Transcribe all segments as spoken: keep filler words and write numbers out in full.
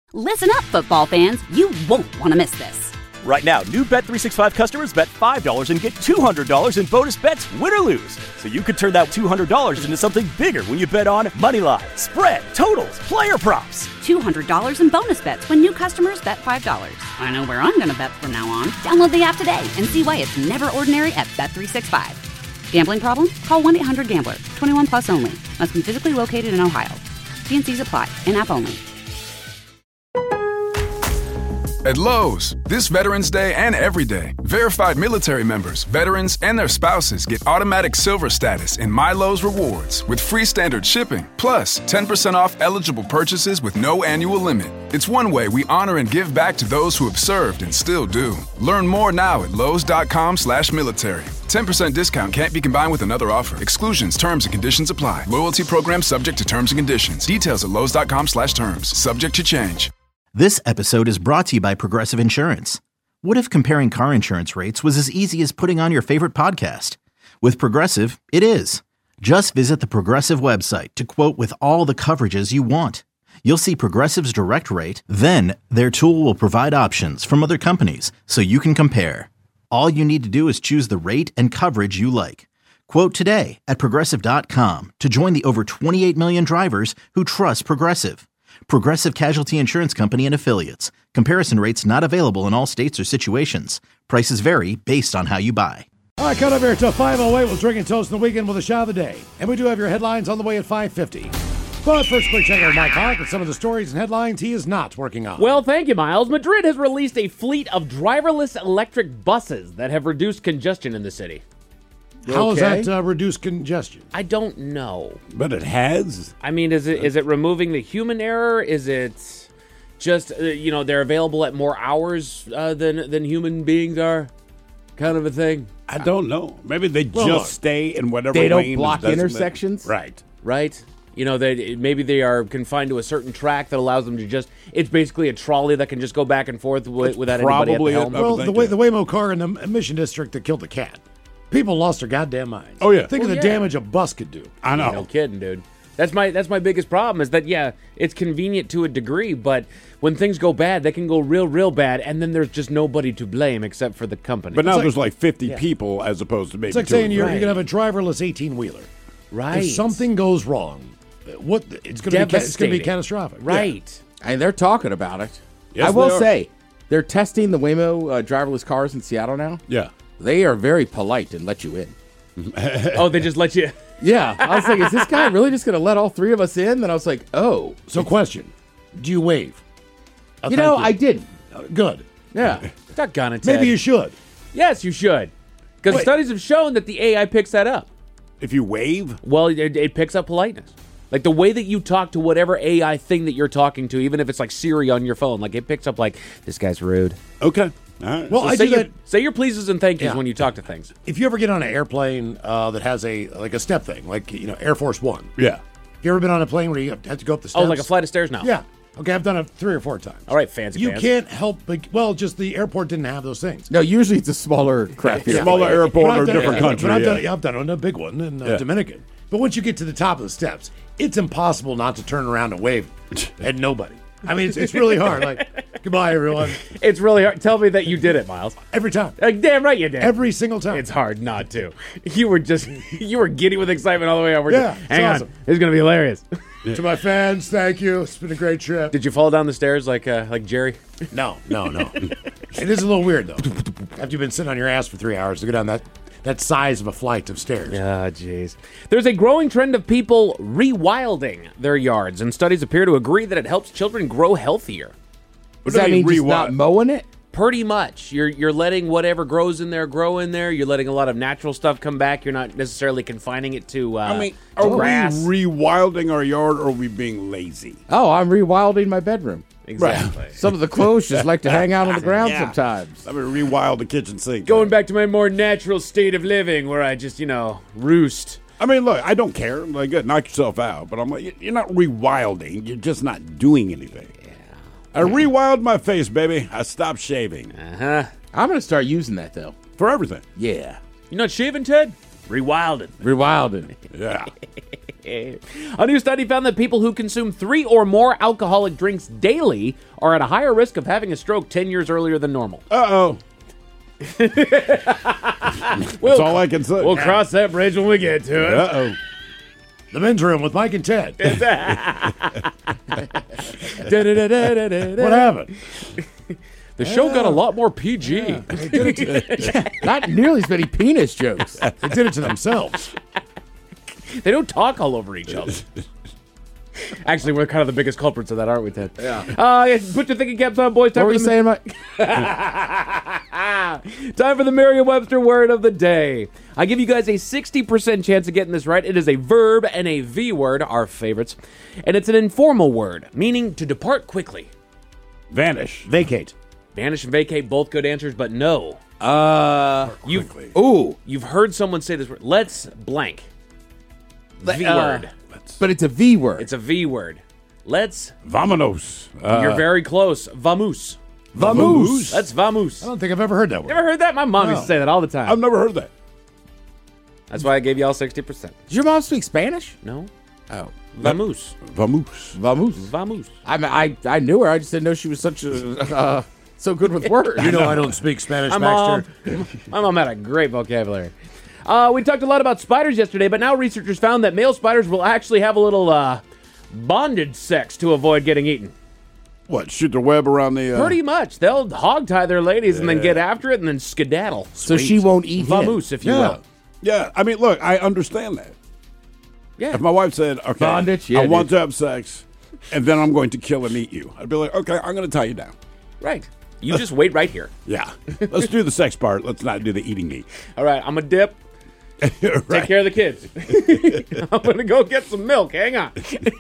Listen up, football fans. You won't want to miss this. Right now, new Bet three sixty-five customers bet five dollars and get two hundred dollars in bonus bets, win or lose. So you could turn that two hundred dollars into something bigger when you bet on moneyline, spread, totals, player props. two hundred dollars in bonus bets when new customers bet five dollars. I know where I'm going to bet from now on. Download the app today and see why it's never ordinary at Bet three sixty-five. Gambling problem? Call one eight hundred gambler. twenty-one plus only. Must be physically located in Ohio. T and C's apply. In-app only. At Lowe's, this Veterans Day and every day, verified military members, veterans, and their spouses get automatic silver status in My Lowe's Rewards with free standard shipping, plus ten percent off eligible purchases with no annual limit. It's one way we honor and give back to those who have served and still do. Learn more now at lowes.com slash military. ten percent discount can't be combined with another offer. Exclusions, terms, and conditions apply. Loyalty program subject to terms and conditions. Details at lowes.com slash terms. Subject to change. This episode is brought to you by Progressive Insurance. What if comparing car insurance rates was as easy as putting on your favorite podcast? With Progressive, it is. Just visit the Progressive website to quote with all the coverages you want. You'll see Progressive's direct rate, then their tool will provide options from other companies so you can compare. All you need to do is choose the rate and coverage you like. Quote today at Progressive dot com to join the over twenty-eight million drivers who trust Progressive. Progressive Casualty Insurance Company and Affiliates. Comparison rates not available in all states or situations. Prices vary based on how you buy. All right, cut over here to five oh eight. We'll drink and toast in the weekend with a shot of the day. And we do have your headlines on the way at five fifty. But first, quick check out Mike Hawk with some of the stories and headlines he is not working on. Well, thank you, Miles. Madrid has released a fleet of driverless electric buses that have reduced congestion in the city. How okay. has that uh, reduced congestion? I don't know. But it has? I mean, is it is it removing the human error? Is it just, uh, you know, they're available at more hours uh, than, than human beings are? Kind of a thing? I don't know. Maybe they well, just look, stay in whatever they don't lane block is intersections? Right. Right. You know, they maybe they are confined to a certain track that allows them to just, it's basically a trolley that can just go back and forth w- without anybody at the helm. Well, the, way, the Waymo car in the Mission District that killed the cat. People lost their goddamn minds. Oh, yeah. Think well, of the yeah. damage a bus could do. I know. No kidding, dude. That's my that's my biggest problem is that, yeah, it's convenient to a degree, but when things go bad, they can go real, real bad, and then there's just nobody to blame except for the company. But now like, there's like fifty yeah. people as opposed to maybe It's like two saying you're, right. you're going to have a driverless eighteen-wheeler. Right. If something goes wrong, what it's going to be ca- it's going to be catastrophic. Right. I mean, they're talking about it. Yes, I will they are. say, they're testing the Waymo uh, driverless cars in Seattle now. Yeah. They are very polite and let you in. Oh, they just let you... Yeah. I was like, is this guy really just going to let all three of us in? Then I was like, oh. So question, do you wave? Uh, You thank know, I didn't. Uh, good. Yeah. Doggone it, Ted. Maybe you should. Yes, you should. Because Wait. studies have shown that the A I picks that up. If you wave? Well, it, it picks up politeness. Like the way that you talk to whatever A I thing that you're talking to, even if it's like Siri on your phone, like it picks up like, this guy's rude. Okay. All right. Well, So I say do your, that. say your pleases and thank yous Yeah. when you talk to things. If you ever get on an airplane uh, that has a like a step thing, like you know Air Force One. yeah. Have you ever been on a plane where you have to go up the steps? Oh, like a flight of stairs now? Yeah. Okay, I've done it three or four times. All right, fancy You pants. can't help but well, just the airport didn't have those things. No, usually it's a smaller craft. Yeah. Smaller But airport I've or a done- different yeah, country. But I've yeah. done it. Yeah, I've done it on a big one in uh, Yeah. Dominican. But once you get to the top of the steps, it's impossible not to turn around and wave at nobody. I mean, it's, it's really hard. Like, goodbye, everyone. It's really hard. Tell me that you did it, Miles. Every time. Like, damn right you did. Every single time. It's hard not to. You were just, you were giddy with excitement all the way over. Yeah, Hang it's on. awesome. This is going to be hilarious. To my fans, thank you. It's been a great trip. Did you fall down the stairs like uh, like Jerry? No, no, no. It is a little weird, though. After you've been sitting on your ass for three hours to go down that, that size of a flight of stairs. Ah, jeez. There's a growing trend of people rewilding their yards, and studies appear to agree that it helps children grow healthier. Does What do that you mean mean just not rewild? mowing it? Pretty much. You're you're letting whatever grows in there grow in there. You're letting a lot of natural stuff come back. You're not necessarily confining it to, uh, I mean, to are grass. we rewilding our yard or are we being lazy? Oh, I'm rewilding my bedroom. Exactly. Some of the clothes just like to hang out on the ground Yeah. sometimes. I mean, rewild the kitchen sink. Going back to my more natural state of living where I just, you know, roost. I mean, look, I don't care. Like, good, knock yourself out. But I'm like, you're not rewilding. You're just not doing anything. Yeah. I rewild my face, baby. I stopped shaving Uh-huh. I'm going to start using that, though. for everything. Yeah. You're not shaving, Ted? Rewilded. Rewilded. Yeah. A new study found that people who consume three or more alcoholic drinks daily are at a higher risk of having a stroke ten years earlier than normal. Uh-oh. We'll, That's all I can say. We'll cross that bridge when we get to it. Uh-oh. The men's room with Mike and Ted. What happened? The show got a lot more P G. Yeah, they did it to, Not nearly as many penis jokes. they did it to themselves. They don't talk all over each other. Actually, we're kind of the biggest culprits of that, aren't we, Ted? Yeah. Uh, yeah, put your thinking caps on, boys. What Time were for you the saying, Mike? Time for the Merriam-Webster word of the day. I give you guys a sixty percent chance of getting this right. It is a verb and a V word, our favorites. And it's an informal word, meaning to depart quickly. Vanish. Vacate. Vanish and vacate, both good answers, but no. Uh, You've, ooh. you've heard someone say this word. Let's blank. V uh, word. But it's a V word. It's a V word. Let's. Vamonos. Uh, You're very close. Vamos. Vamoose. Let's vamos. I don't think I've ever heard that word. Never heard that? My mom No. used to say that all the time. I've never heard that. That's why I gave y'all sixty percent. Does your mom speak Spanish? No? Oh. Vamos. Vamoose. Vamos. Vamos. I, mean, I I knew her. I just didn't know she was such a uh, so good with words. You know I don't speak Spanish, My Baxter. mom, my mom had a great vocabulary. Uh, we talked a lot about spiders yesterday, but now researchers found that male spiders will actually have a little uh, bondage sex to avoid getting eaten. What, shoot their web around the... Uh... Pretty much. They'll hog-tie their ladies and then get after it and then skedaddle. So she won't eat him. Vamoose, if you Yeah. will. Yeah, I mean, look, I understand that. Yeah. If my wife said, okay, Bondage? Yeah, I want dude. to have sex, and then I'm going to kill and eat you, I'd be like, okay, I'm going to tie you down. Right. You just wait right here. Yeah. Let's do the sex part. Let's not do the eating meat. All right, I'm a dip. Right. Take care of the kids. I'm going to go get some milk. Hang on.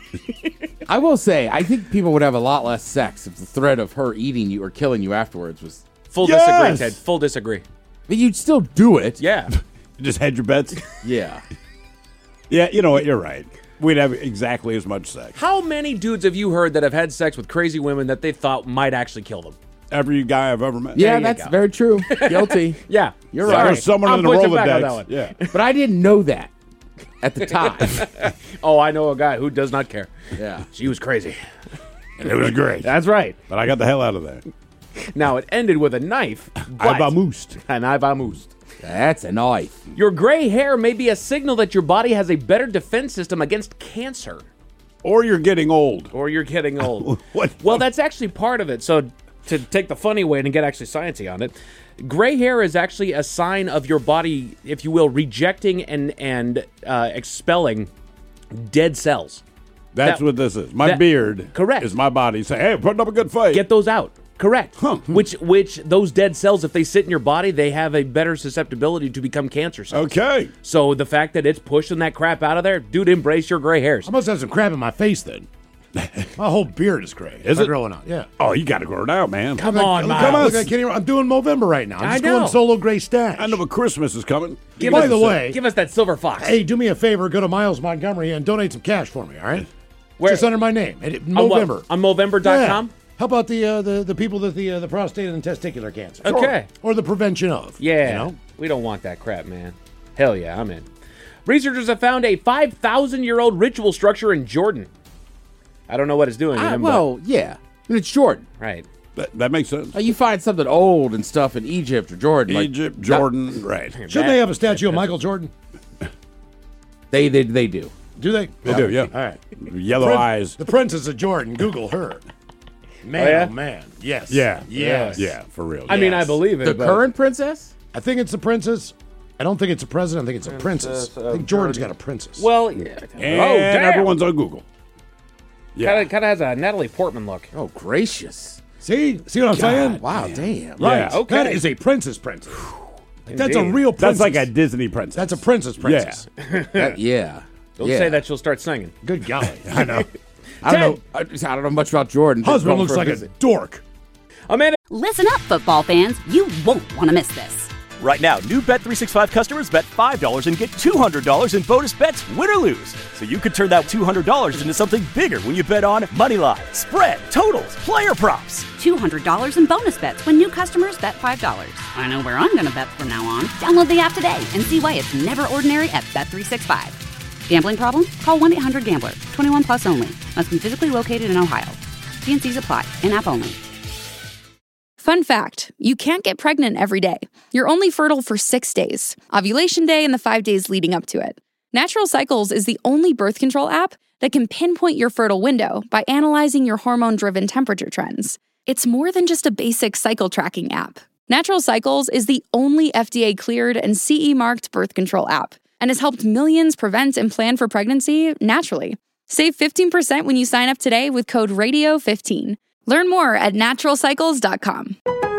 I will say, I think people would have a lot less sex if the threat of her eating you or killing you afterwards was. Full Yes! disagree, Ted. Full disagree. But you'd still do it. Yeah. Just hedge your bets. Yeah. Yeah, you know what? You're right. We'd have exactly as much sex. How many dudes have you heard that have had sex with crazy women that they thought might actually kill them? Every guy I've ever met. Yeah, you that's go. very true. Guilty. Yeah. You're Yeah, right. there's someone I'm in the pushing back on that Rolodex. one. Yeah. But I didn't know that at the time. Oh, I know a guy who does not care. Yeah. She was crazy. And it was great. That's right. But I got the hell out of there. Now, it ended with a knife. I but- vamoosed. And I vamoosed. That's a knife. Your gray hair may be a signal that your body has a better defense system against cancer. Or you're getting old. Or you're getting old. What? Well, that's actually part of it. So, to take the funny way and get actually sciencey on it, gray hair is actually a sign of your body, if you will, rejecting and and uh, expelling dead cells. That's that- what this is. My that- beard correct. is my body saying, hey, putting up a good fight. Get those out. Correct. Huh. Which which those dead cells, if they sit in your body, they have a better susceptibility to become cancer cells. Okay. So the fact that it's pushing that crap out of there, dude, embrace your gray hairs. I must have some crap in my face then. My whole beard is gray. Is I'm it? growing out? Yeah. Oh, you got to grow it out, man. Come Look, on, look, Miles. Look, I can't even, I'm doing Movember right now. I'm I just know. going solo gray stash. I know, but Christmas is coming. Give By us- the way, give us that silver fox. hey, do me a favor. Go to Miles Montgomery and donate some cash for me, all right? Where- Just under my name. And it- on what? Movember. On Movember dot com? Yeah. How about the uh, the the people that the uh, the prostate and testicular cancer? Okay. Or the prevention of. Yeah. You know? We don't want that crap, man. Hell yeah, I'm in. Researchers have found a five thousand year old ritual structure in Jordan. I don't know what it's doing to Ah, him, well, yeah. And it's Jordan. but, right. That, that makes sense. Uh, you find something old and stuff in Egypt or Jordan. like- Egypt, Jordan, right. Shouldn't they have a statue of Michael Jordan? They, they, they do. Do they? They do, yeah. All right. Yellow Prin- eyes. The Princess of Jordan. Google her. Man, Oh, yeah? oh, man. Yes. Yeah. Yes. Yeah, for real. I mean, I Yes. believe it. The but- current princess? I think it's the princess. I don't think it's a president. I think it's a princess. I think Jordan's got a princess. Well, yeah. And oh, damn. everyone's on Google. Yeah. Kind of kind of has a Natalie Portman look. Oh, gracious. See? See what I'm saying? Wow, damn. Right. Yeah. Okay. That is a princess princess. Like, that's a Indeed. real princess. That's like a Disney princess. That's a princess princess. That- yeah. Don't yeah. say that she'll start singing. Good golly. I know. I don't know. I, I don't know much about Jordan. Just Husband going looks for like a visit. dork. Amanda. Listen up, football fans. You won't want to miss this. Right now, new Bet three sixty-five customers bet five dollars and get two hundred dollars in bonus bets, win or lose. So you could turn that two hundred dollars into something bigger when you bet on Moneyline, spread, totals, player props. two hundred dollars in bonus bets when new customers bet five dollars. I know where I'm going to bet from now on. Download the app today and see why it's never ordinary at Bet three sixty-five. Gambling problem? Call one eight hundred gambler. twenty-one plus only. Must be physically located in Ohio. T and C's apply. In-app only. Fun fact, you can't get pregnant every day. You're only fertile for six days, ovulation day and the five days leading up to it. Natural Cycles is the only birth control app that can pinpoint your fertile window by analyzing your hormone-driven temperature trends. It's more than just a basic cycle tracking app. Natural Cycles is the only F D A-cleared and C E-marked birth control app and has helped millions prevent and plan for pregnancy naturally. Save fifteen percent when you sign up today with code radio fifteen. Learn more at natural cycles dot com.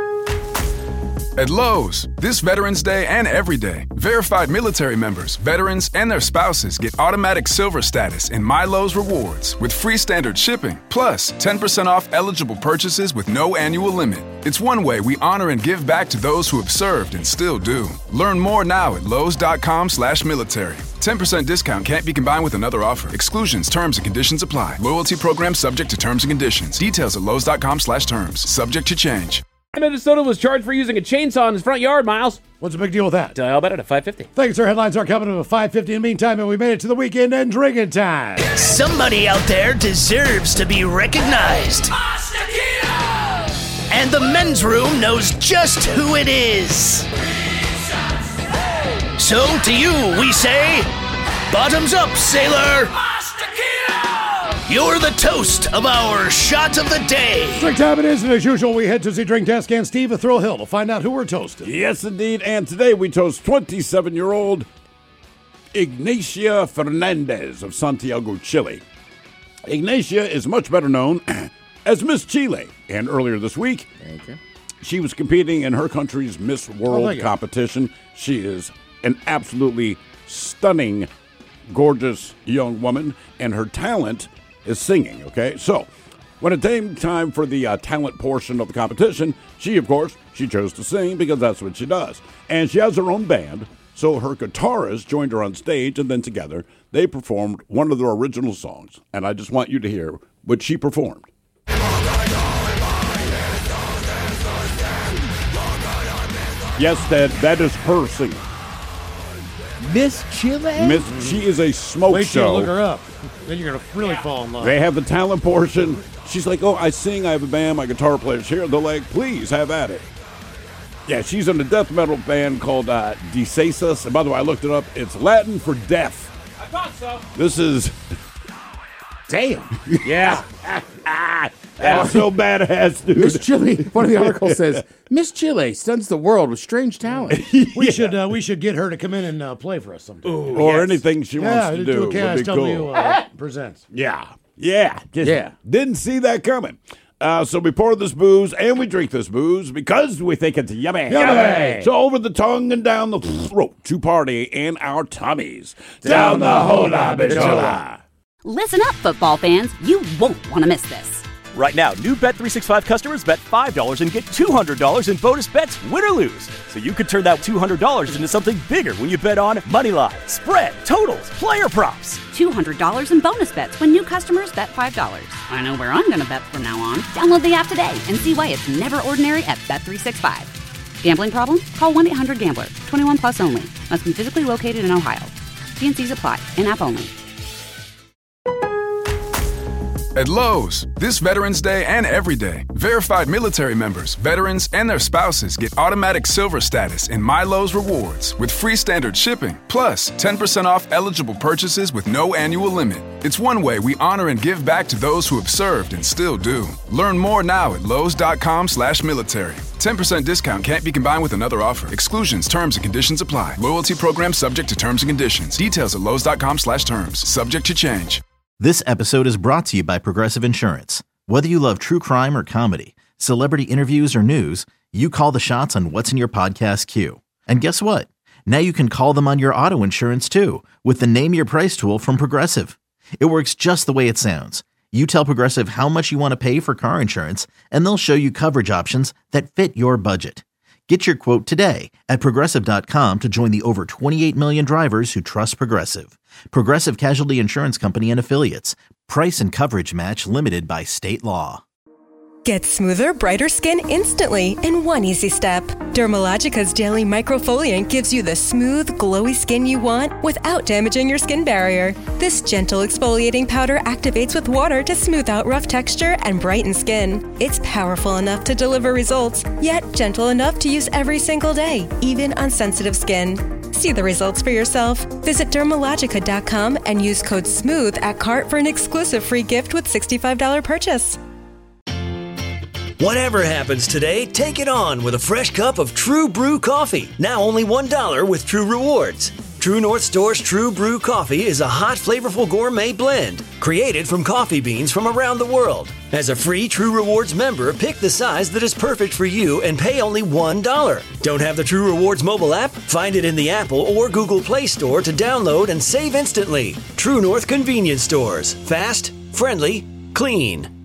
At Lowe's, this Veterans Day and every day, verified military members, veterans, and their spouses get automatic silver status in My Lowe's Rewards with free standard shipping, plus ten percent off eligible purchases with no annual limit. It's one way we honor and give back to those who have served and still do. Learn more now at lowes.com slash military. ten percent discount can't be combined with another offer. Exclusions, terms, and conditions apply. Loyalty program subject to terms and conditions. Details at lowes.com slash terms. Subject to change. Minnesota was charged for using a chainsaw in his front yard, Miles. What's the big deal with that? Uh, I'll bet it at five fifty. Thanks, sir. Headlines are coming up at five fifty. In the meantime, we made it to the weekend and drinking time. Somebody out there deserves to be recognized. And the men's room knows just who it is. So to you, we say, bottoms up, sailor. You're the toast of our shot of the day. Drink time it is, and as usual, we head to the drink desk and Steve at Thrill Hill to find out who we're toasting. Yes, indeed. And today we toast twenty-seven-year-old Ignacia Fernandez of Santiago, Chile. Ignacia is much better known as Miss Chile. And earlier this week, Okay. she was competing in her country's Miss World thank you. competition. She is an absolutely stunning, gorgeous young woman, and her talent is singing, okay? So, when it came time for the uh, talent portion of the competition, she, of course, she chose to sing because that's what she does. And she has her own band, so her guitarist joined her on stage, and then together, they performed one of their original songs. And I just want you to hear what she performed. Yes, Dad, that is her singing. Miss Chile? Miss, she is a smoke Wait till show. you look her up. Then you're going to really fall in love. They have the talent portion. She's like, oh, I sing, I have a band, my guitar player's here. They're like, please, have at it. Yeah, she's in a death metal band called uh, Desaces. And by the way, I looked it up. It's Latin for death. I thought so. This is... Damn. Yeah. That's so badass, dude. Miss Chile, one of the articles says, Miss Chile stuns the world with strange talent. We Yeah. should uh, we should get her to come in and uh, play for us sometime. Or anything she yeah, wants to do do a would K be S W cool. uh, presents. Yeah. Yeah. Just Yeah. Didn't see that coming. Uh, so we pour this booze and we drink this booze because we think it's yummy. Yummy. So over the tongue and down the throat to party in our tummies. Down the hola bichola. Listen up, football fans. You won't want to miss this. Right now, new Bet three sixty-five customers bet five dollars and get two hundred dollars in bonus bets, win or lose. So you could turn that two hundred dollars into something bigger when you bet on Moneyline, spread, totals, player props. two hundred dollars in bonus bets when new customers bet five dollars. I know where I'm going to bet from now on. Download the app today and see why it's never ordinary at Bet three sixty-five. Gambling problem? Call one eight hundred gambler. twenty-one plus only. Must be physically located in Ohio. T and C's apply. In-app only. At Lowe's, this Veterans Day and every day, verified military members, veterans, and their spouses get automatic silver status in My Lowe's Rewards with free standard shipping, plus ten percent off eligible purchases with no annual limit. It's one way we honor and give back to those who have served and still do. Learn more now at lowes.com slash military. ten percent discount can't be combined with another offer. Exclusions, terms, and conditions apply. Loyalty program subject to terms and conditions. Details at lowes.com slash terms. Subject to change. This episode is brought to you by Progressive Insurance. Whether you love true crime or comedy, celebrity interviews or news, you call the shots on what's in your podcast queue. And guess what? Now you can call them on your auto insurance too with the Name Your Price tool from Progressive. It works just the way it sounds. You tell Progressive how much you want to pay for car insurance, and they'll show you coverage options that fit your budget. Get your quote today at Progressive dot com to join the over twenty-eight million drivers who trust Progressive. Progressive Casualty Insurance Company and Affiliates. Price and coverage match limited by state law. Get smoother, brighter skin instantly in one easy step. Dermalogica's Daily Microfoliant gives you the smooth, glowy skin you want without damaging your skin barrier. This gentle exfoliating powder activates with water to smooth out rough texture and brighten skin. It's powerful enough to deliver results, yet gentle enough to use every single day, even on sensitive skin. See the results for yourself. Visit Dermalogica dot com and use code SMOOTH at cart for an exclusive free gift with sixty-five dollars purchase. Whatever happens today, take it on with a fresh cup of True Brew coffee. Now only one dollar with True Rewards. True North Store's True Brew coffee is a hot, flavorful gourmet blend created from coffee beans from around the world. As a free True Rewards member, pick the size that is perfect for you and pay only one dollar. Don't have the True Rewards mobile app? Find it in the Apple or Google Play Store to download and save instantly. True North Convenience Stores. Fast, friendly, clean.